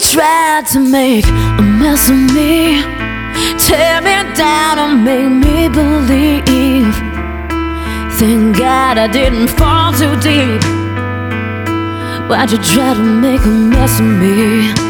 tried to make a mess of me, tear me down and make me believe. Thank God I didn't fall too deep. Why'd you try to make a mess of me?